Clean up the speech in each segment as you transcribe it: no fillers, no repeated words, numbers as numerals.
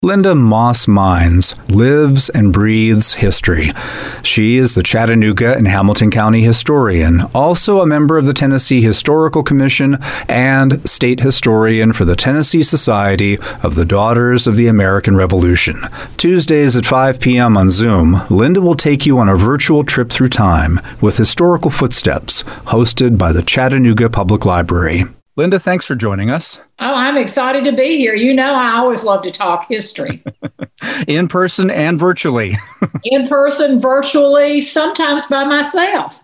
Linda Moss Mines lives and breathes history. She is the Chattanooga and Hamilton County historian, also a member of the Tennessee Historical Commission and state historian for the Tennessee Society of the Daughters of the American Revolution. Tuesdays at 5 p.m. on Zoom, Linda will take you on a virtual trip through time with Historical Footsteps, hosted by the Chattanooga Public Library. Linda, thanks for joining us. Oh, I'm excited to be here. You know, I always love to talk history. In person and virtually. In person, virtually, sometimes by myself.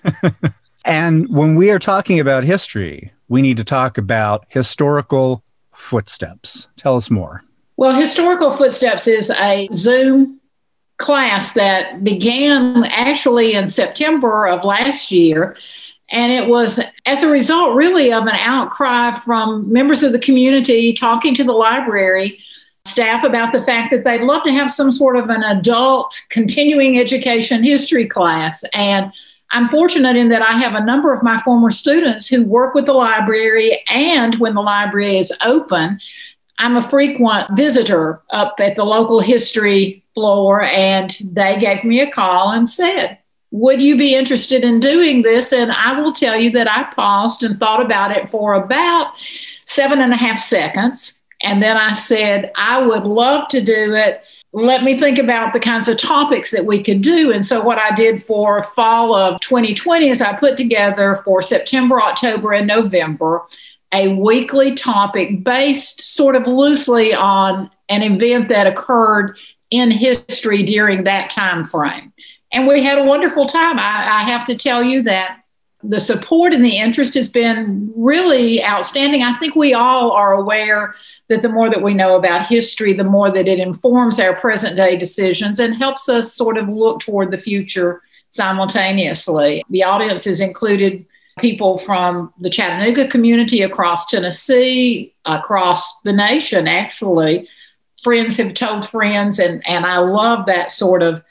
And when we are talking about history, we need to talk about Historical Footsteps. Tell us more. Well, Historical Footsteps is a Zoom class that began actually in September of last year. And it was as a result, really, of an outcry from members of the community talking to the library staff about the fact that they'd love to have some sort of an adult continuing education history class. And I'm fortunate in that I have a number of my former students who work with the library, and when the library is open, I'm a frequent visitor up at the local history floor, and they gave me a call and said, would you be interested in doing this? And I will tell you that I paused and thought about it for about 7.5 seconds. And then I said, I would love to do it. Let me think about the kinds of topics that we could do. And so what I did for fall of 2020 is I put together for September, October, and November a weekly topic based sort of loosely on an event that occurred in history during that time frame. And we had a wonderful time. I have to tell you that the support and the interest has been really outstanding. I think we all are aware that the more that we know about history, the more that it informs our present day decisions and helps us sort of look toward the future simultaneously. The audience has included people from the Chattanooga community across Tennessee, across the nation, actually. Friends have told friends, and I love that sort of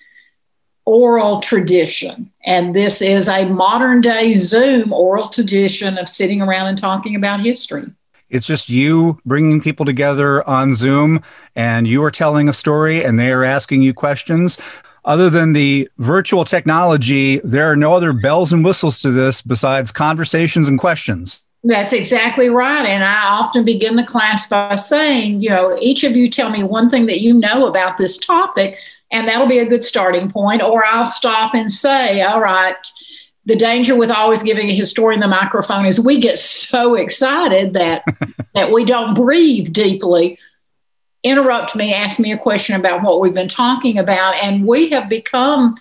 oral tradition. And this is a modern day Zoom oral tradition of sitting around and talking about history. It's just you bringing people together on Zoom, and you are telling a story and they are asking you questions. Other than the virtual technology, there are no other bells and whistles to this besides conversations and questions. That's exactly right. And I often begin the class by saying, each of you tell me one thing that you know about this topic, and that'll be a good starting point. Or I'll stop and say, all right, the danger with always giving a historian the microphone is we get so excited that we don't breathe deeply. Interrupt me, ask me a question about what we've been talking about. And we have become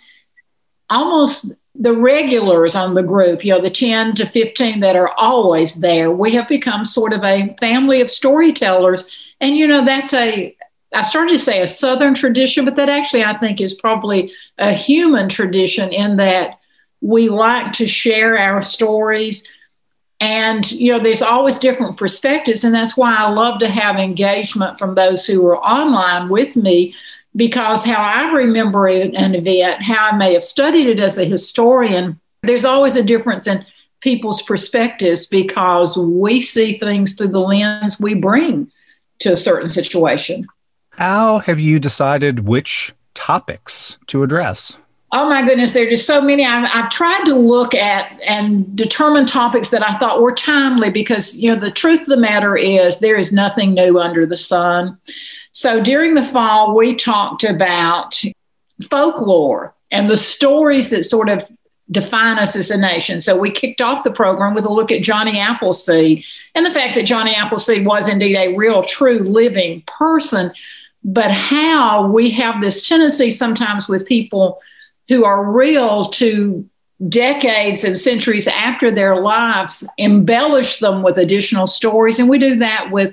almost the regulars on the group, the 10 to 15 that are always there. We have become sort of a family of storytellers. And, that's I started to say a Southern tradition, but that actually I think is probably a human tradition in that we like to share our stories. And, there's always different perspectives. And that's why I love to have engagement from those who are online with me, because how I remember an event, how I may have studied it as a historian, there's always a difference in people's perspectives because we see things through the lens we bring to a certain situation. How have you decided which topics to address? Oh, my goodness, there are just so many. I've tried to look at and determine topics that I thought were timely because, the truth of the matter is there is nothing new under the sun. So during the fall, we talked about folklore and the stories that sort of define us as a nation. So we kicked off the program with a look at Johnny Appleseed and the fact that Johnny Appleseed was indeed a real, true, living person, but how we have this tendency sometimes with people who are real to decades and centuries after their lives, embellish them with additional stories. And we do that with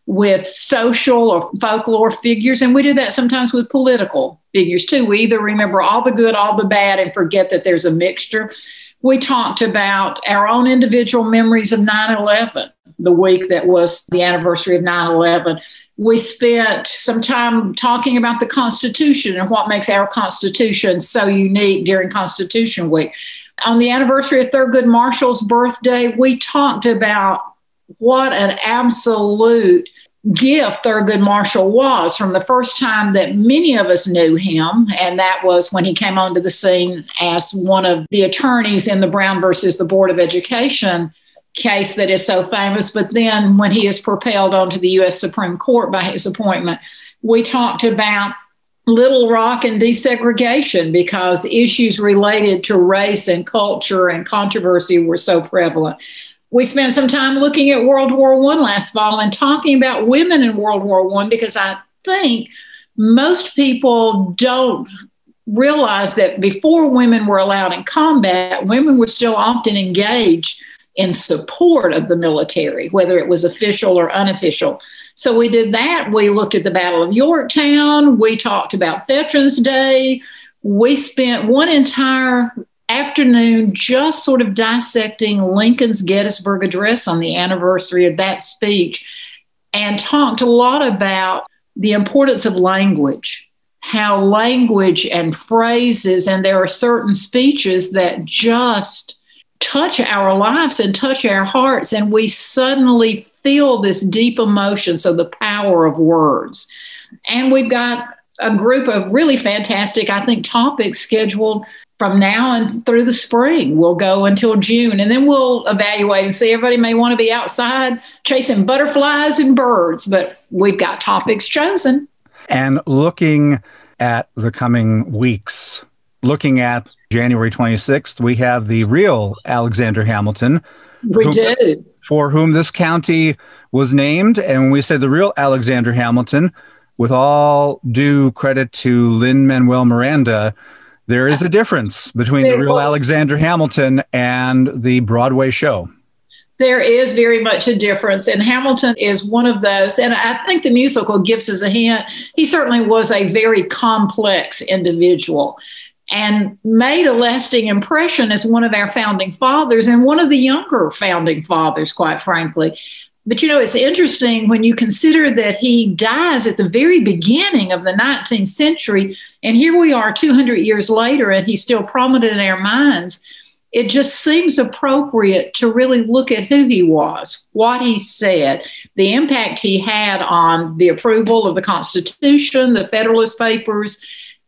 social or folklore figures, and we do that sometimes with political figures too. We either remember all the good, all the bad, and forget that there's a mixture. We talked about our own individual memories of 9/11, the week that was the anniversary of 9/11. We spent some time talking about the Constitution and what makes our Constitution so unique during Constitution Week. On the anniversary of Thurgood Marshall's birthday, we talked about what an absolute gift Thurgood Marshall was from the first time that many of us knew him, and that was when he came onto the scene as one of the attorneys in the Brown versus the Board of Education case that is so famous. But then when he is propelled onto the U.S. Supreme Court by his appointment, we talked about Little Rock and desegregation because issues related to race and culture and controversy were so prevalent. We spent some time looking at World War I last fall and talking about women in World War I because I think most people don't realize that before women were allowed in combat, women were still often engaged in support of the military, whether it was official or unofficial. So we did that. We looked at the Battle of Yorktown. We talked about Veterans Day. We spent one entire afternoon just sort of dissecting Lincoln's Gettysburg Address on the anniversary of that speech and talked a lot about the importance of language, how language and phrases, and there are certain speeches that just touch our lives and touch our hearts, and we suddenly feel this deep emotion. So the power of words. And we've got a group of really fantastic, I think, topics scheduled from now and through the spring. We'll go until June, and then we'll evaluate and see. Everybody may want to be outside chasing butterflies and birds, but we've got topics chosen. And looking at the coming weeks, looking at January 26th, we have the real Alexander Hamilton. We do. For whom this county was named. And when we say the real Alexander Hamilton, with all due credit to Lin-Manuel Miranda, there is a difference between the real Alexander Hamilton and the Broadway show. There is very much a difference, and Hamilton is one of those. And I think the musical gives us a hint. He certainly was a very complex individual and made a lasting impression as one of our founding fathers and one of the younger founding fathers, quite frankly. But, you know, it's interesting when you consider that he dies at the very beginning of the 19th century, and here we are 200 years later, and he's still prominent in our minds. It just seems appropriate to really look at who he was, what he said, the impact he had on the approval of the Constitution, the Federalist Papers,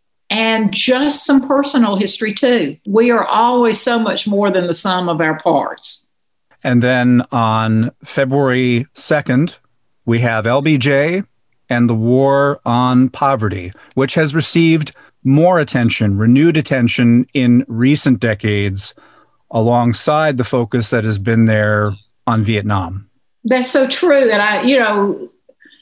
and just some personal history, too. We are always so much more than the sum of our parts. And then on February 2nd, we have LBJ and the War on Poverty, which has received more attention, renewed attention in recent decades, alongside the focus that has been there on Vietnam. That's so true. And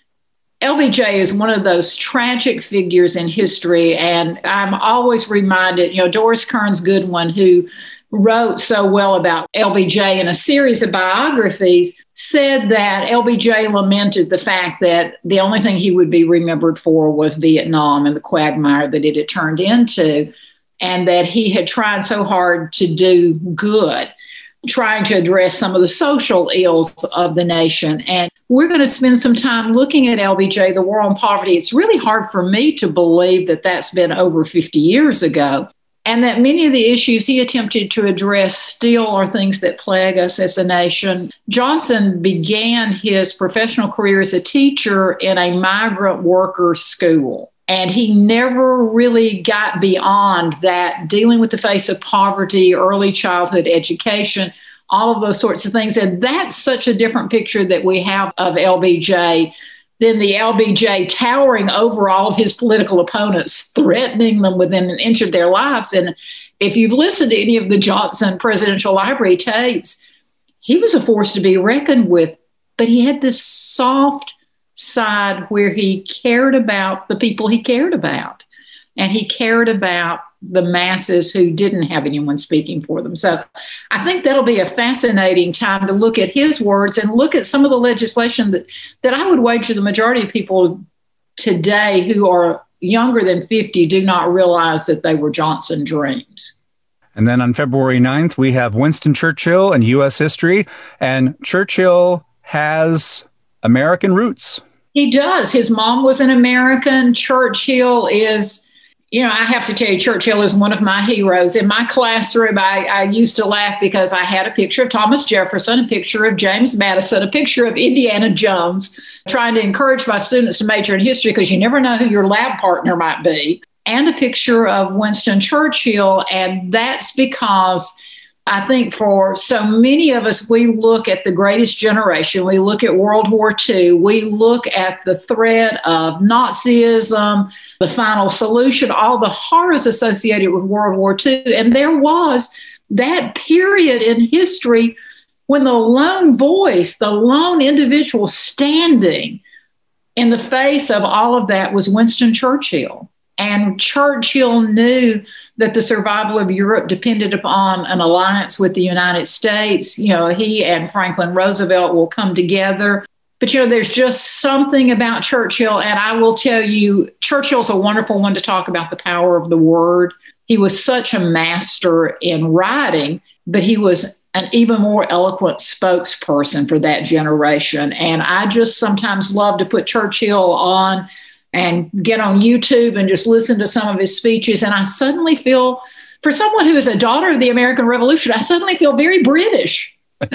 LBJ is one of those tragic figures in history. And I'm always reminded, Doris Kearns Goodwin, who wrote so well about LBJ in a series of biographies, said that LBJ lamented the fact that the only thing he would be remembered for was Vietnam and the quagmire that it had turned into, and that he had tried so hard to do good, trying to address some of the social ills of the nation. And we're going to spend some time looking at LBJ, the War on Poverty. It's really hard for me to believe that that's been over 50 years ago, and that many of the issues he attempted to address still are things that plague us as a nation. Johnson began his professional career as a teacher in a migrant worker school, and he never really got beyond that, dealing with the face of poverty, early childhood education, all of those sorts of things. And that's such a different picture that we have of LBJ than the LBJ towering over all of his political opponents, threatening them within an inch of their lives. And if you've listened to any of the Johnson Presidential Library tapes, he was a force to be reckoned with, but he had this soft side where he cared about the people he cared about, and he cared about the masses who didn't have anyone speaking for them. So I think that'll be a fascinating time to look at his words and look at some of the legislation that I would wager the majority of people today who are younger than 50 do not realize that they were Johnson dreams. And then on February 9th, we have Winston Churchill and U.S. history. And Churchill has American roots. He does. His mom was an American. Churchill is I have to tell you, Churchill is one of my heroes. In my classroom, I used to laugh because I had a picture of Thomas Jefferson, a picture of James Madison, a picture of Indiana Jones, trying to encourage my students to major in history because you never know who your lab partner might be, and a picture of Winston Churchill. And that's because I think for so many of us, we look at the greatest generation. We look at World War II. We look at the threat of Nazism, the final solution, all the horrors associated with World War II. And there was that period in history when the lone voice, the lone individual standing in the face of all of that was Winston Churchill. And Churchill knew that the survival of Europe depended upon an alliance with the United States. He and Franklin Roosevelt will come together. But, there's just something about Churchill. And I will tell you, Churchill's a wonderful one to talk about the power of the word. He was such a master in writing, but he was an even more eloquent spokesperson for that generation. And I just sometimes love to put Churchill on and get on YouTube and just listen to some of his speeches. And I suddenly feel, for someone who is a daughter of the American Revolution, I suddenly feel very British.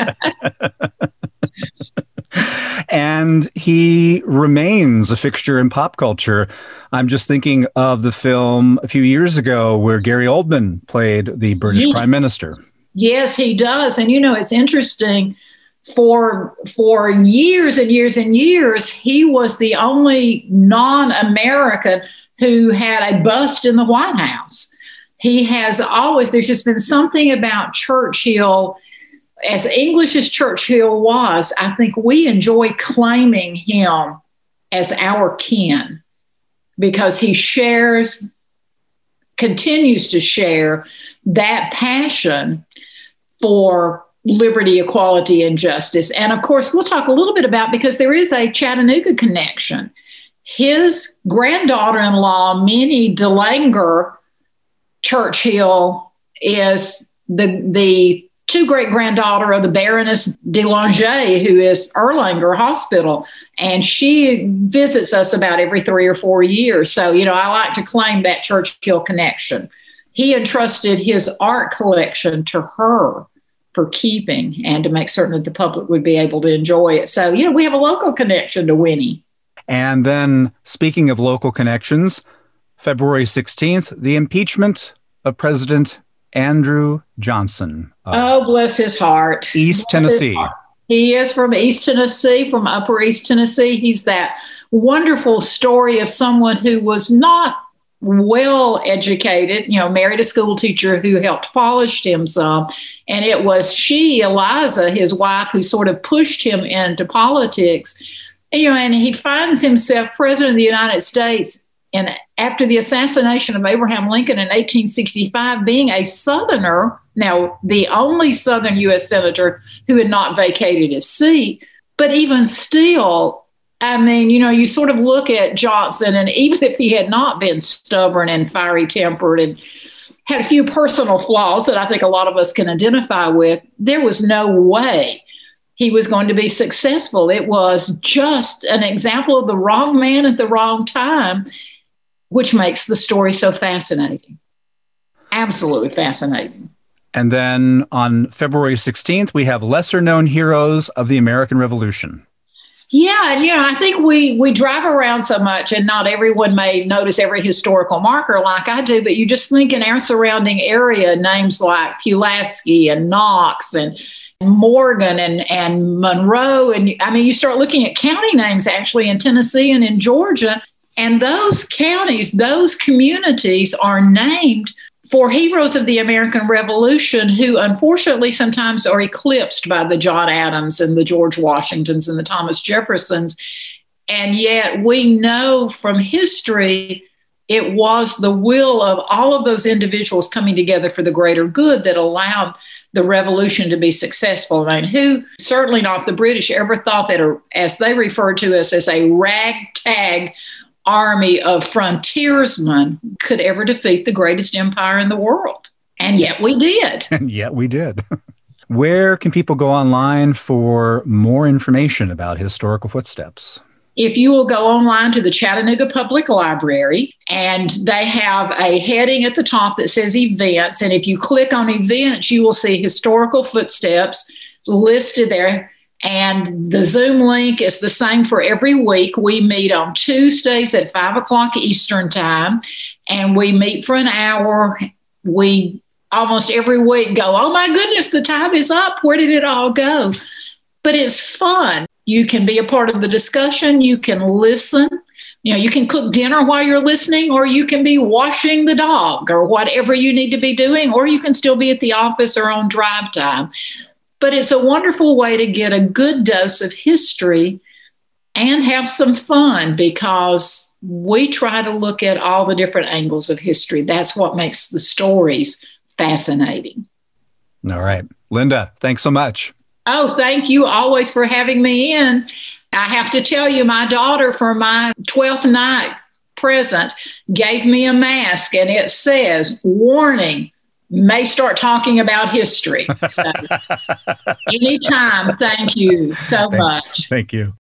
And he remains a fixture in pop culture. I'm just thinking of the film a few years ago where Gary Oldman played the British Prime Minister. Yes, he does. And, it's interesting. For years and years and years, he was the only non-American who had a bust in the White House. He has always, there's just been something about Churchill, as English as Churchill was, I think we enjoy claiming him as our kin because he continues to share that passion for liberty, equality, and justice. And of course, we'll talk a little bit about, because there is a Chattanooga connection. His granddaughter-in-law, Minnie DeLanger Churchill, is the two-great-granddaughter of the Baroness de Langeais, who is Erlanger Hospital. And she visits us about every 3 or 4 years. So, I like to claim that Churchill connection. He entrusted his art collection to her for keeping and to make certain that the public would be able to enjoy it. So, we have a local connection to Winnie. And then, speaking of local connections, February 16th, the impeachment of President Andrew Johnson. Oh, bless his heart. East Tennessee. He is from East Tennessee, from Upper East Tennessee. He's that wonderful story of someone who was not well educated, married a school teacher who helped polish him some. And it was she, Eliza, his wife, who sort of pushed him into politics. And he finds himself president of the United States. And after the assassination of Abraham Lincoln in 1865, being a Southerner, now the only Southern U.S. senator who had not vacated his seat, but even still, you sort of look at Johnson, and even if he had not been stubborn and fiery-tempered and had a few personal flaws that I think a lot of us can identify with, there was no way he was going to be successful. It was just an example of the wrong man at the wrong time, which makes the story so fascinating. Absolutely fascinating. And then on February 16th, we have lesser-known heroes of the American Revolution. Yeah, and I think we drive around so much, and not everyone may notice every historical marker like I do, but you just think in our surrounding area, names like Pulaski and Knox and Morgan and Monroe, and you start looking at county names actually in Tennessee and in Georgia, and those counties, those communities are named for heroes of the American Revolution who unfortunately sometimes are eclipsed by the John Adams and the George Washingtons and the Thomas Jeffersons. And yet we know from history it was the will of all of those individuals coming together for the greater good that allowed the revolution to be successful. Who, certainly not the British, ever thought that, as they referred to us as a ragtag army of frontiersmen, could ever defeat the greatest empire in the world. And yet we did. And yet we did. Where can people go online for more information about Historical Footsteps? If you will go online to the Chattanooga Public Library, and they have a heading at the top that says events. And if you click on events, you will see historical footsteps listed there. And the Zoom link is the same for every week. We meet on Tuesdays at 5 o'clock Eastern time, and we meet for an hour. We almost every week go, oh my goodness, the time is up. Where did it all go? But it's fun. You can be a part of the discussion. You can listen. You can cook dinner while you're listening, or you can be washing the dog or whatever you need to be doing, or you can still be at the office or on drive time. But it's a wonderful way to get a good dose of history and have some fun, because we try to look at all the different angles of history. That's what makes the stories fascinating. All right. Linda, thanks so much. Oh, thank you always for having me in. I have to tell you, my daughter, for my 12th night present, gave me a mask, and it says, warning, may start talking about history. So anytime. Thank you so much. Thank you.